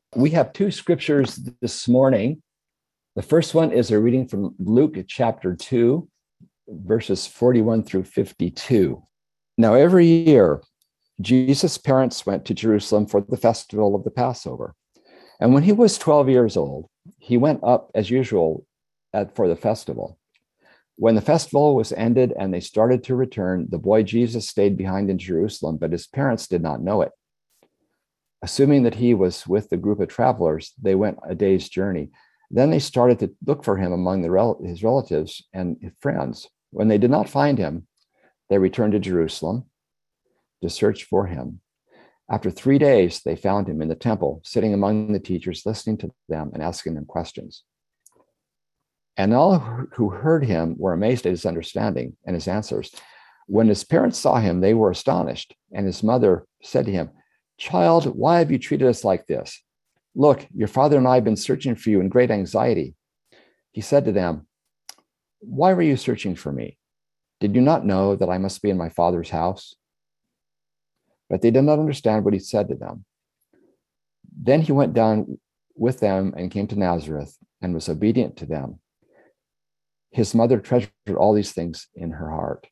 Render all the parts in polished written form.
We have two scriptures this morning. The first one is a reading from Luke chapter 2, verses 41 through 52. Now, every year, Jesus' parents went to Jerusalem for the festival of the Passover. And when he was 12 years old, he went up as usual for the festival. When the festival was ended and they started to return, the boy Jesus stayed behind in Jerusalem, but his parents did not know it. Assuming that he was with the group of travelers, they went a day's journey. Then they started to look for him among his relatives and his friends. When they did not find him, they returned to Jerusalem to search for him. After 3 days, they found him in the temple, sitting among the teachers, listening to them and asking them questions. And all who heard him were amazed at his understanding and his answers. When his parents saw him, they were astonished. And his mother said to him, "Child, why have you treated us like this? Look, your father and I have been searching for you in great anxiety." He said to them, "Why were you searching for me? Did you not know that I must be in my father's house?" But they did not understand what he said to them. Then he went down with them and came to Nazareth and was obedient to them. His mother treasured all these things in her heart.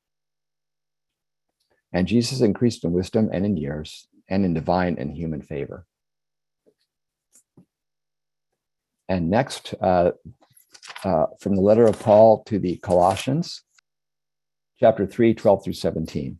And Jesus increased in wisdom and in years and in divine and human favor. And next, from the letter of Paul to the Colossians, chapter 3, 12 through 17.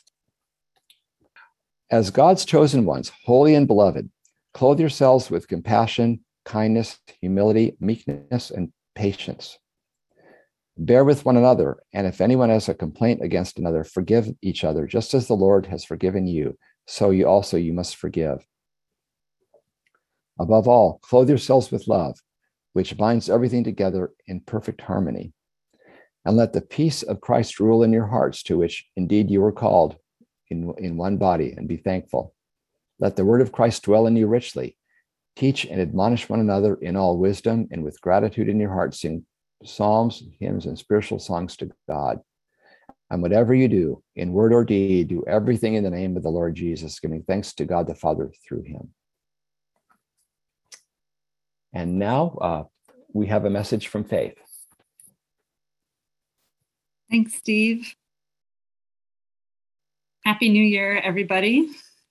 As God's chosen ones, holy and beloved, clothe yourselves with compassion, kindness, humility, meekness, and patience. Bear with one another, and if anyone has a complaint against another, forgive each other, just as the Lord has forgiven you, so you must forgive. Above all, clothe yourselves with love, which binds everything together in perfect harmony. And let the peace of Christ rule in your hearts, to which indeed you were called in one body, and be thankful. Let the word of Christ dwell in you richly. Teach and admonish one another in all wisdom, and with gratitude in your hearts, sing psalms, hymns, and spiritual songs to God. And whatever you do, in word or deed, do everything in the name of the Lord Jesus, giving thanks to God the Father through him. And now we have a message from Faith. Thanks, Steve. Happy New Year, everybody.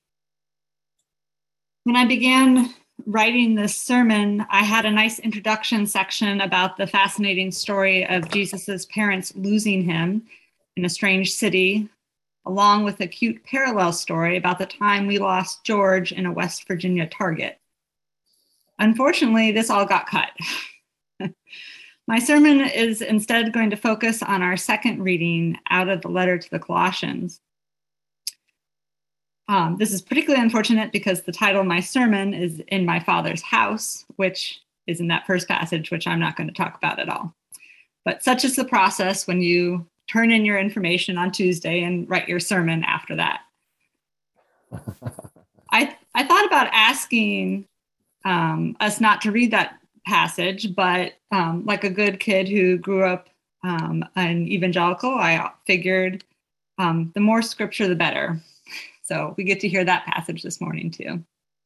When I began writing this sermon, I had a nice introduction section about the fascinating story of Jesus's parents losing him in a strange city, along with a cute parallel story about the time we lost George in a West Virginia Target. Unfortunately, this all got cut. My sermon is instead going to focus on our second reading out of the letter to the Colossians. This is particularly unfortunate because the title of my sermon is "In My Father's House," which is in that first passage, which I'm not going to talk about at all. But such is the process when you turn in your information on Tuesday and write your sermon after that. I thought about asking us not to read that passage, but like a good kid who grew up an evangelical, I figured the more scripture, the better. So we get to hear that passage this morning too.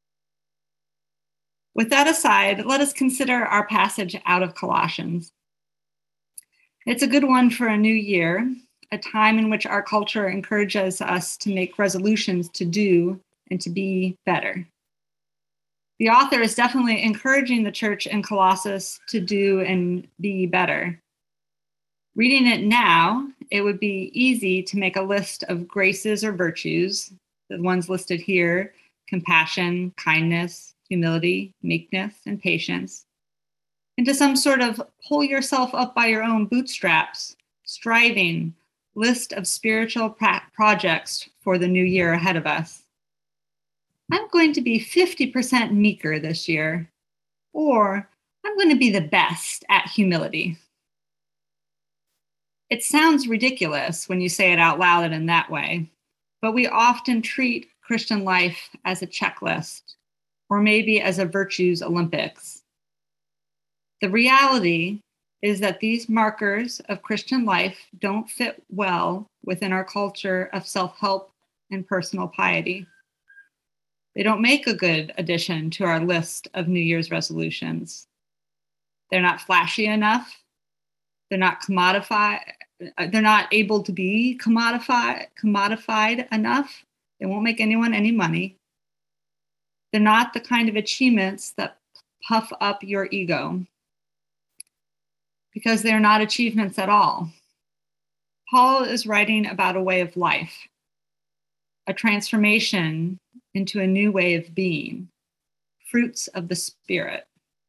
With that aside, let us consider our passage out of Colossians. It's a good one for a new year, a time in which our culture encourages us to make resolutions to do and to be better. The author is definitely encouraging the church in Colossus to do and be better. Reading it now, it would be easy to make a list of graces or virtues, the ones listed here: compassion, kindness, humility, meekness, and patience, into some sort of pull yourself up by your own bootstraps, striving list of spiritual projects for the new year ahead of us. I'm going to be 50% meeker this year, or I'm going to be the best at humility. It sounds ridiculous when you say it out loud in that way, but we often treat Christian life as a checklist, or maybe as a virtues Olympics. The reality is that these markers of Christian life don't fit well within our culture of self-help and personal piety. They don't make a good addition to our list of New Year's resolutions. They're not flashy enough. They're not commodified. They're not able to be commodified enough. They won't make anyone any money. They're not the kind of achievements that puff up your ego, because they're not achievements at all. Paul is writing about a way of life, a transformation into a new way of being, fruits of the Spirit.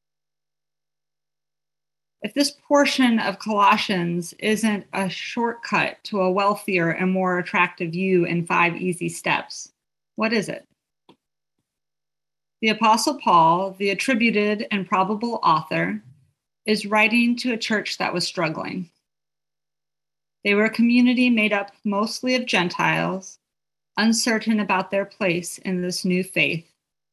If this portion of Colossians isn't a shortcut to a wealthier and more attractive you in 5 easy steps, what is it? The Apostle Paul, the attributed and probable author, is writing to a church that was struggling. They were a community made up mostly of Gentiles, uncertain about their place in this new faith.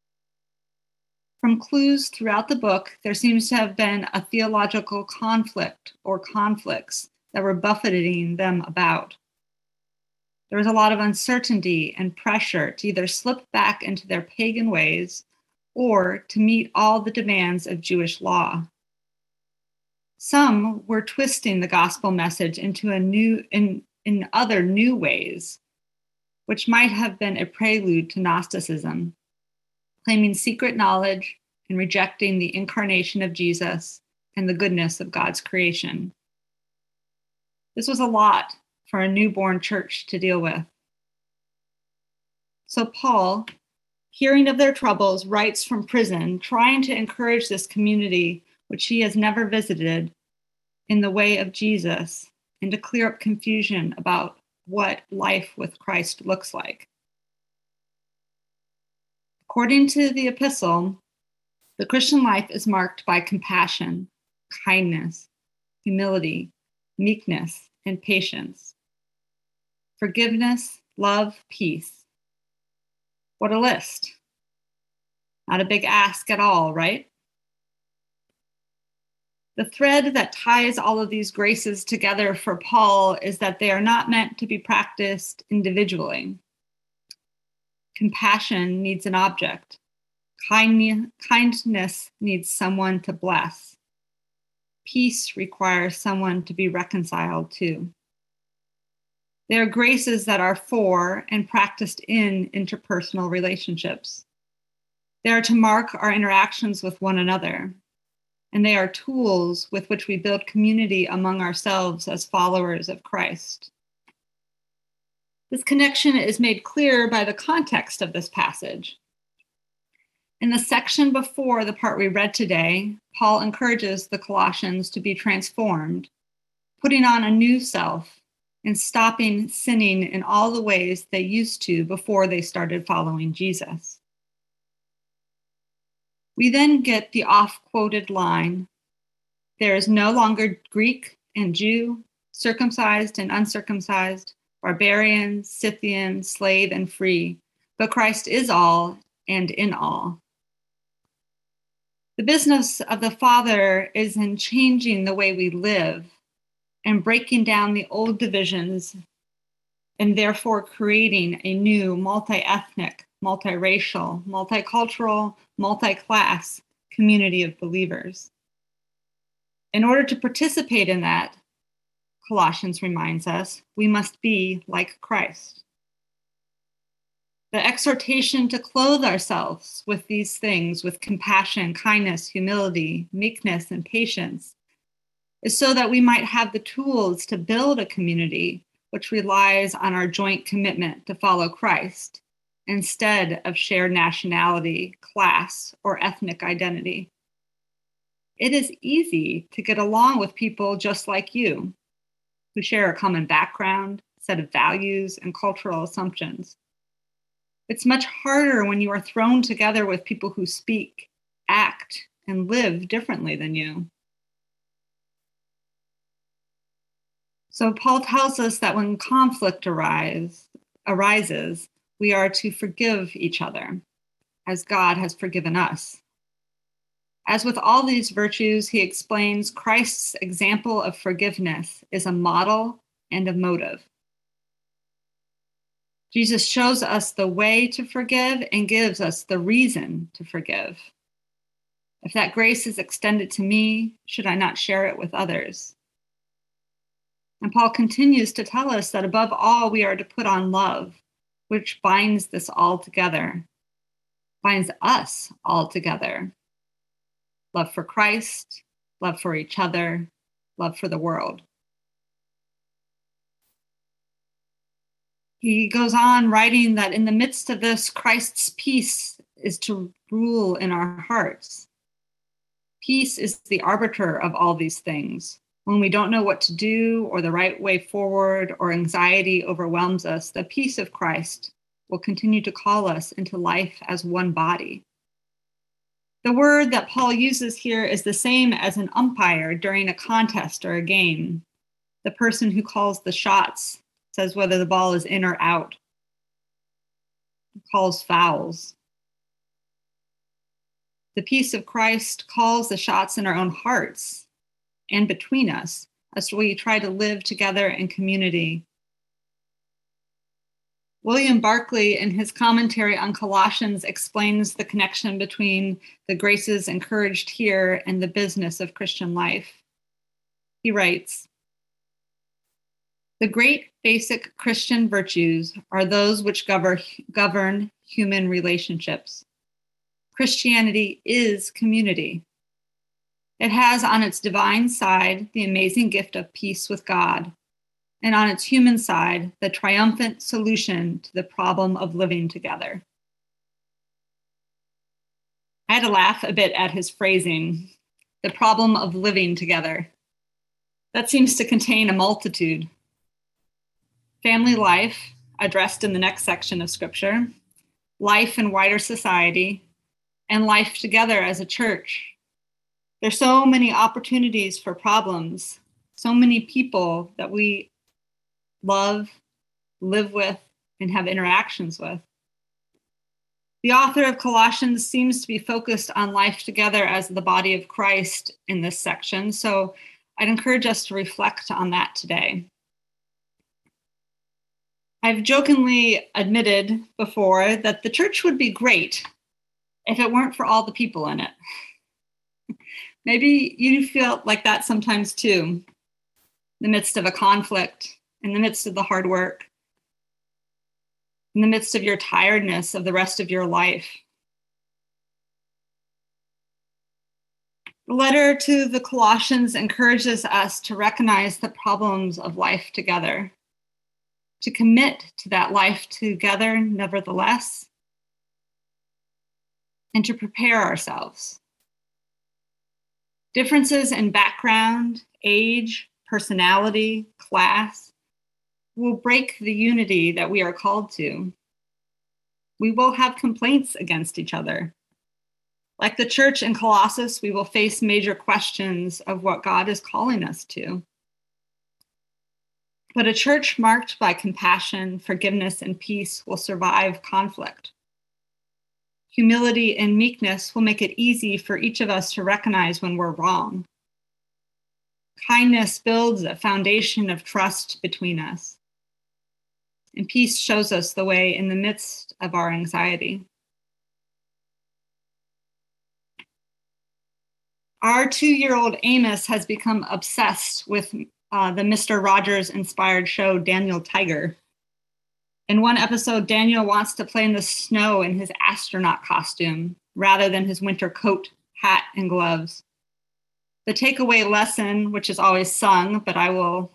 From clues throughout the book, there seems to have been a theological conflict or conflicts that were buffeting them about. There was a lot of uncertainty and pressure to either slip back into their pagan ways or to meet all the demands of Jewish law. Some were twisting the gospel message into in other new ways, which might have been a prelude to Gnosticism, claiming secret knowledge and rejecting the incarnation of Jesus and the goodness of God's creation. This was a lot for a newborn church to deal with. So Paul, hearing of their troubles, writes from prison, trying to encourage this community, which he has never visited, in the way of Jesus, and to clear up confusion about what life with Christ looks like. According to the epistle, the Christian life is marked by compassion, kindness, humility, meekness, and patience, forgiveness, love, peace. What a list. Not a big ask at all, right? The thread that ties all of these graces together for Paul is that they are not meant to be practiced individually. Compassion needs an object. Kindness needs someone to bless. Peace requires someone to be reconciled to. They are graces that are for and practiced in interpersonal relationships. They are to mark our interactions with one another, and they are tools with which we build community among ourselves as followers of Christ. This connection is made clear by the context of this passage. In the section before the part we read today, Paul encourages the Colossians to be transformed, putting on a new self and stopping sinning in all the ways they used to before they started following Jesus. We then get the oft-quoted line, "There is no longer Greek and Jew, circumcised and uncircumcised, barbarian, Scythian, slave and free, but Christ is all and in all." The business of the Father is in changing the way we live and breaking down the old divisions, and therefore creating a new multi-ethnic, multiracial, multicultural, multi-class community of believers. In order to participate in that, Colossians reminds us, we must be like Christ. The exhortation to clothe ourselves with these things, with compassion, kindness, humility, meekness, and patience, is so that we might have the tools to build a community which relies on our joint commitment to follow Christ instead of shared nationality, class, or ethnic identity. It is easy to get along with people just like you, who share a common background, set of values, and cultural assumptions. It's much harder when you are thrown together with people who speak, act, and live differently than you. So Paul tells us that when conflict arises, we are to forgive each other, as God has forgiven us. As with all these virtues, he explains Christ's example of forgiveness is a model and a motive. Jesus shows us the way to forgive and gives us the reason to forgive. If that grace is extended to me, should I not share it with others? And Paul continues to tell us that above all, we are to put on love, which binds this all together, binds us all together. Love for Christ, love for each other, love for the world. He goes on writing that in the midst of this, Christ's peace is to rule in our hearts. Peace is the arbiter of all these things. When we don't know what to do or the right way forward or anxiety overwhelms us, the peace of Christ will continue to call us into life as one body. The word that Paul uses here is the same as an umpire during a contest or a game. The person who calls the shots says whether the ball is in or out, calls fouls. The peace of Christ calls the shots in our own hearts and between us as we try to live together in community. William Barclay, in his commentary on Colossians, explains the connection between the graces encouraged here and the business of Christian life. He writes, "The great basic Christian virtues are those which govern human relationships. Christianity is community. It has on its divine side the amazing gift of peace with God, and on its human side, the triumphant solution to the problem of living together." I had to laugh a bit at his phrasing, the problem of living together. That seems to contain a multitude. Family life, addressed in the next section of Scripture, life in wider society, and life together as a church. There's so many opportunities for problems, so many people that we love, live with, and have interactions with. The author of Colossians seems to be focused on life together as the body of Christ in this section, so I'd encourage us to reflect on that today. I've jokingly admitted before that the church would be great if it weren't for all the people in it. Maybe you feel like that sometimes too, in the midst of a conflict, in the midst of the hard work, in the midst of your tiredness of the rest of your life. The letter to the Colossians encourages us to recognize the problems of life together, to commit to that life together nevertheless, and to prepare ourselves. Differences in background, age, personality, class will break the unity that we are called to. We will have complaints against each other. Like the church in Colossus, we will face major questions of what God is calling us to. But a church marked by compassion, forgiveness, and peace will survive conflict. Humility and meekness will make it easy for each of us to recognize when we're wrong. Kindness builds a foundation of trust between us. And peace shows us the way in the midst of our anxiety. Our 2-year-old Amos has become obsessed with the Mr. Rogers inspired show, Daniel Tiger. In one episode, Daniel wants to play in the snow in his astronaut costume rather than his winter coat, hat, and gloves. The takeaway lesson, which is always sung, but I will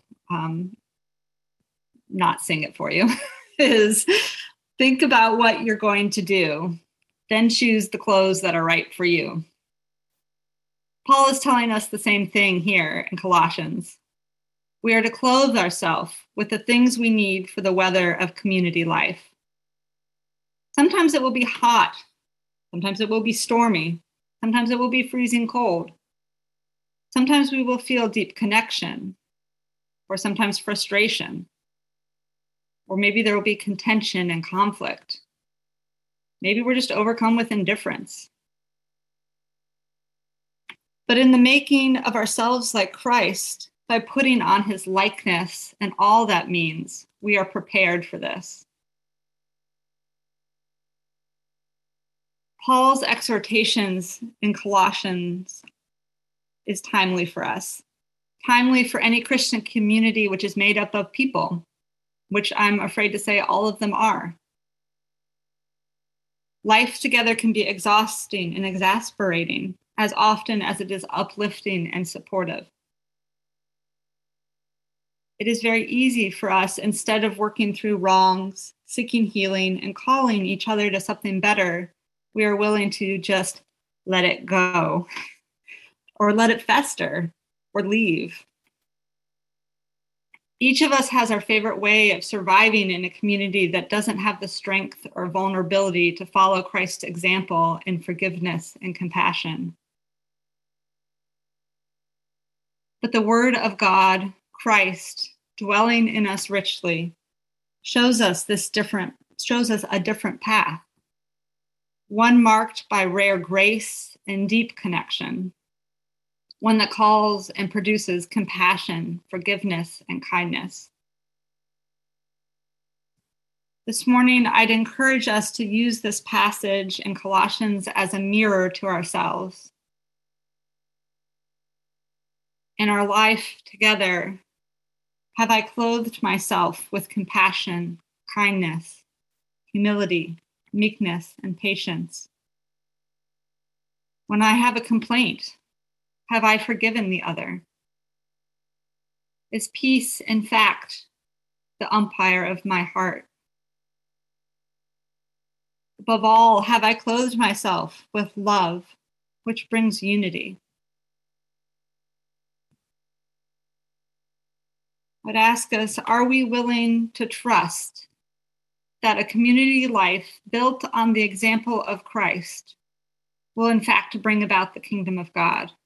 not sing it for you, is think about what you're going to do, then choose the clothes that are right for you. Paul is telling us the same thing here in Colossians. We are to clothe ourselves with the things we need for the weather of community life. Sometimes it will be hot. Sometimes it will be stormy. Sometimes it will be freezing cold. Sometimes we will feel deep connection, or sometimes frustration. Or maybe there will be contention and conflict. Maybe we're just overcome with indifference. But in the making of ourselves like Christ, by putting on his likeness and all that means, we are prepared for this. Paul's exhortations in Colossians is timely for us, timely for any Christian community which is made up of people, which I'm afraid to say all of them are. Life together can be exhausting and exasperating as often as it is uplifting and supportive. It is very easy for us, instead of working through wrongs, seeking healing, and calling each other to something better, we are willing to just let it go, or let it fester, or leave. Each of us has our favorite way of surviving in a community that doesn't have the strength or vulnerability to follow Christ's example in forgiveness and compassion. But the Word of God, Christ, dwelling in us richly, shows us a different path, one marked by rare grace and deep connection, one that calls and produces compassion, forgiveness, and kindness. This morning, I'd encourage us to use this passage in Colossians as a mirror to ourselves. In our life together, have I clothed myself with compassion, kindness, humility, meekness, and patience? When I have a complaint, have I forgiven the other? Is peace, in fact, the umpire of my heart? Above all, have I clothed myself with love, which brings unity? I'd ask us, are we willing to trust that a community life built on the example of Christ will in fact bring about the kingdom of God?